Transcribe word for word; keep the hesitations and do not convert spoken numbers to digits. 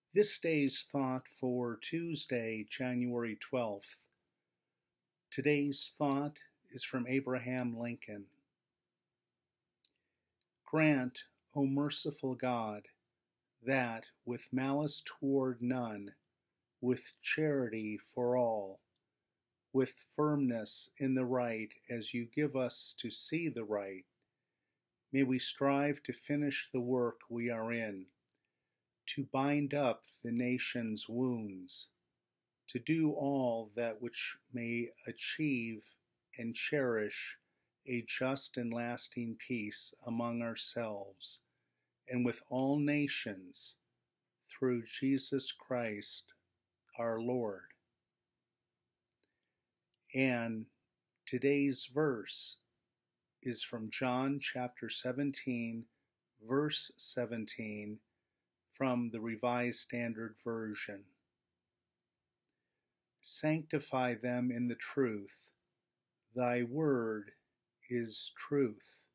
This day's thought for Tuesday, January twelfth. Today's thought is from Abraham Lincoln. Grant, O merciful God, that, with malice toward none, with charity for all, with firmness in the right as you give us to see the right, may we strive to finish the work we are in, to bind up the nation's wounds, to do all that which may achieve and cherish a just and lasting peace among ourselves and with all nations, through Jesus Christ our Lord. And today's verse is from John chapter seventeen, verse seventeen, from the Revised Standard Version. Sanctify them in the truth. Thy word is truth.